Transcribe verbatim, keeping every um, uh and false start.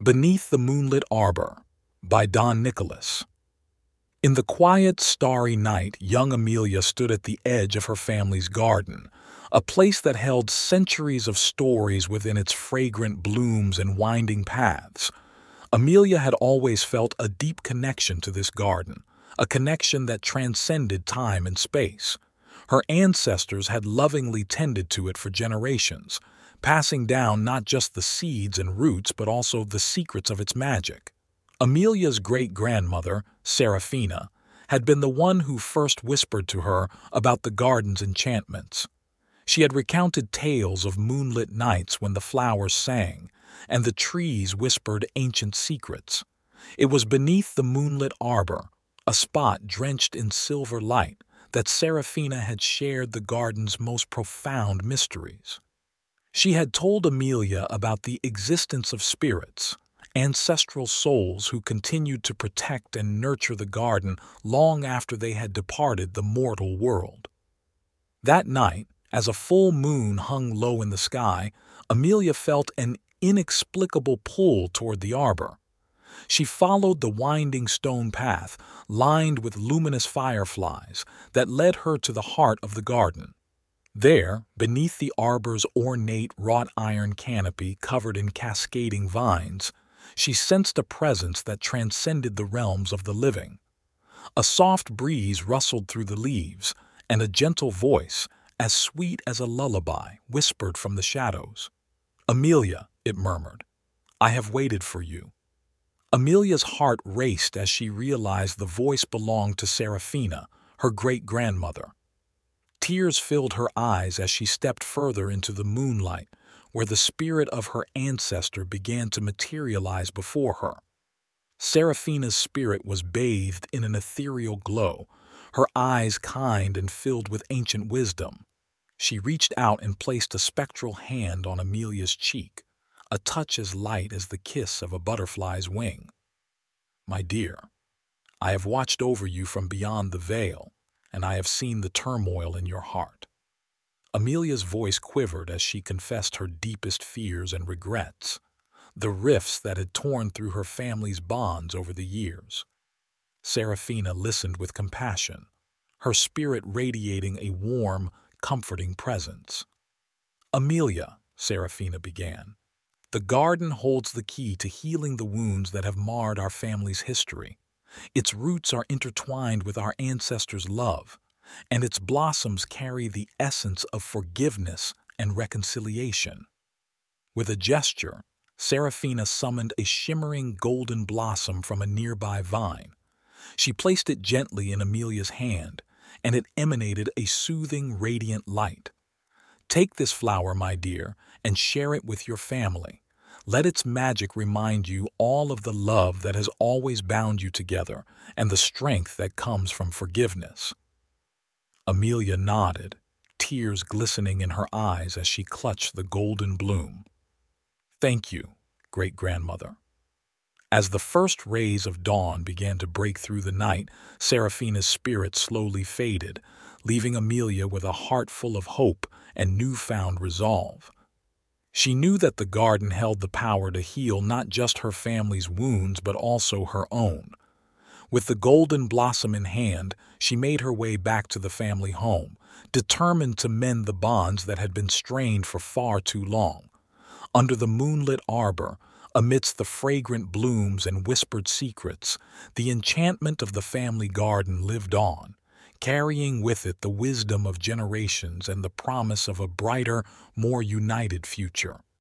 Beneath the Moonlit Arbor by Don Nicholas. In the quiet, starry night, young Amelia stood at the edge of her family's garden, a place that held centuries of stories within its fragrant blooms and winding paths. Amelia had always felt a deep connection to this garden, a connection that transcended time and space. Her ancestors had lovingly tended to it for generations, passing down not just the seeds and roots but also the secrets of its magic. Amelia's great-grandmother, Serafina, had been the one who first whispered to her about the garden's enchantments. She had recounted tales of moonlit nights when the flowers sang, and the trees whispered ancient secrets. It was beneath the moonlit arbor, a spot drenched in silver light, that Serafina had shared the garden's most profound mysteries. She had told Amelia about the existence of spirits, ancestral souls who continued to protect and nurture the garden long after they had departed the mortal world. That night, as a full moon hung low in the sky, Amelia felt an inexplicable pull toward the arbor. She followed the winding stone path, lined with luminous fireflies, that led her to the heart of the garden. There, beneath the arbor's ornate wrought-iron canopy covered in cascading vines, she sensed a presence that transcended the realms of the living. A soft breeze rustled through the leaves, and a gentle voice, as sweet as a lullaby, whispered from the shadows. "Amelia," it murmured, "I have waited for you." Amelia's heart raced as she realized the voice belonged to Serafina, her great-grandmother. Tears filled her eyes as she stepped further into the moonlight, where the spirit of her ancestor began to materialize before her. Serafina's spirit was bathed in an ethereal glow, her eyes kind and filled with ancient wisdom. She reached out and placed a spectral hand on Amelia's cheek, a touch as light as the kiss of a butterfly's wing. "My dear, I have watched over you from beyond the veil, and I have seen the turmoil in your heart." Amelia's voice quivered as she confessed her deepest fears and regrets, the rifts that had torn through her family's bonds over the years. Serafina listened with compassion, her spirit radiating a warm, comforting presence. "Amelia," Serafina began, "the garden holds the key to healing the wounds that have marred our family's history. Its roots are intertwined with our ancestors' love, and its blossoms carry the essence of forgiveness and reconciliation." With a gesture, Serafina summoned a shimmering golden blossom from a nearby vine. She placed it gently in Amelia's hand, and it emanated a soothing, radiant light. "Take this flower, my dear, and share it with your family. Let its magic remind you all of the love that has always bound you together and the strength that comes from forgiveness." Amelia nodded, tears glistening in her eyes as she clutched the golden bloom. "Thank you, great-grandmother." As the first rays of dawn began to break through the night, Serafina's spirit slowly faded, leaving Amelia with a heart full of hope and newfound resolve. She knew that the garden held the power to heal not just her family's wounds but also her own. With the golden blossom in hand, she made her way back to the family home, determined to mend the bonds that had been strained for far too long. Under the moonlit arbor, amidst the fragrant blooms and whispered secrets, the enchantment of the family garden lived on, carrying with it the wisdom of generations and the promise of a brighter, more united future.